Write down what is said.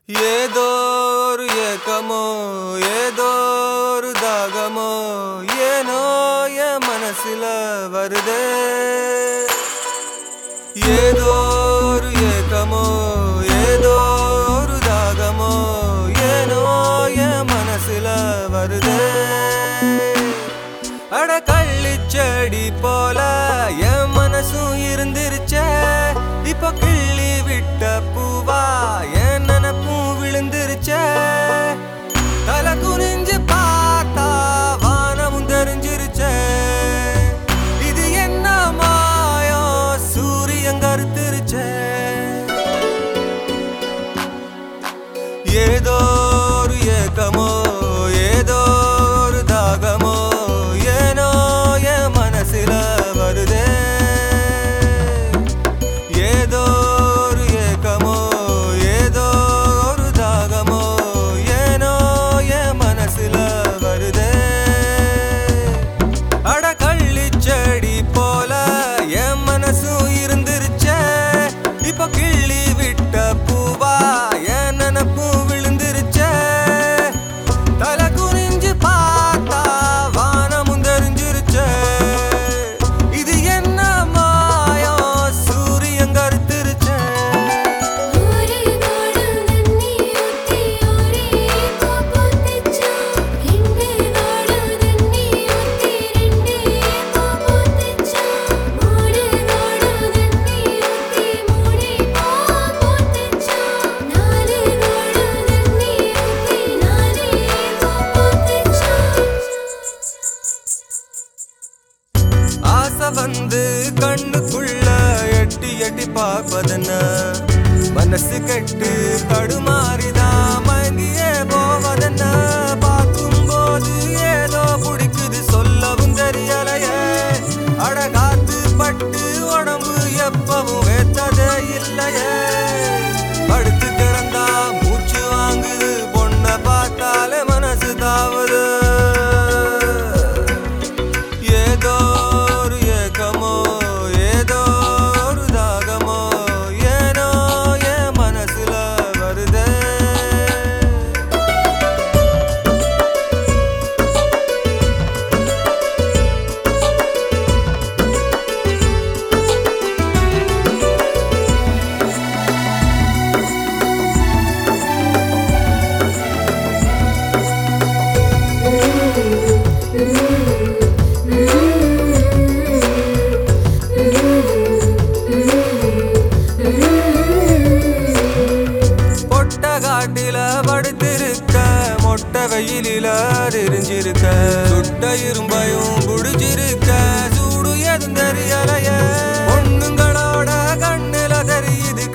ஏதோரு ஏக்கமோ ஏதோரு தாகமோ ஏனோ என் மனசுல வருதே. ஏதோரு ஏக்கமோ ஏதோரு தாகமோ ஏனோ என் மனசுல வருதே. அட கள்ளிச்செடி போல என் மனசும் இருந்துருச்சே. இப்ப கிள்ளி விட்ட பூவா என் நினப்பும் விழுந்துருச்சே. தலை குனிஞ்சு பார்த்தா வானமும் தெரிஞ்சிருச்சே. இது என்ன மாயம் சூரியன் கருத்துருச்சே. ஏதோரு ஏக்கமோ ஏதோரு தாகமோ ஏனோ என் மனசுல வருதே. ஏதோரு ஏக்கமோ ஏதோரு தாகமோ ஏனோ என் மனசுல வருதே. அட கள்ளிச்செடி போல என் மனசும் இருந்துருச்சே. இப்ப கிள்ளி விட்ட பூவா என் நினப்பும் விழுந்துருச்சே. தலை குனிஞ்சு பார்த்தா வானமும் தெரிஞ்சிருச்சே. இது என்ன மாயம் சூரியன் கருத்துருச்சே. ஆசை வந்து கண்ணுக்குள்ள எட்டி எட்டி பார்ப்பதென்ன. மனசு கெட்டு தடுமாறிதான் மயங்கியே போவதென்ன. பார்க்கும்போது ஏதோ பிடிக்குது சொல்லவும் தெரியலையே. அட காத்து பட்டு உடம்பு எப்பவும் வெத்ததே இல்லையே. படுத்து கிடந்தா மூச்சு வாங்குது பொண்ணை பார்த்தாலே மனசு தாவுது. ஏதோரு ஏக்கமோ ஏதோரு தாகமோ ஏனோ என் மனசுல வருதே. காட்டில படுத்திருக்க மொட்டை வெயிலில தெரிஞ்சிருக்க. சுட்ட இரும்பையும் குடிச்சிருக்க சூடு எதுவும் தெரியலைய. பொண்ணுங்களோட கண்ணுல தெரியுது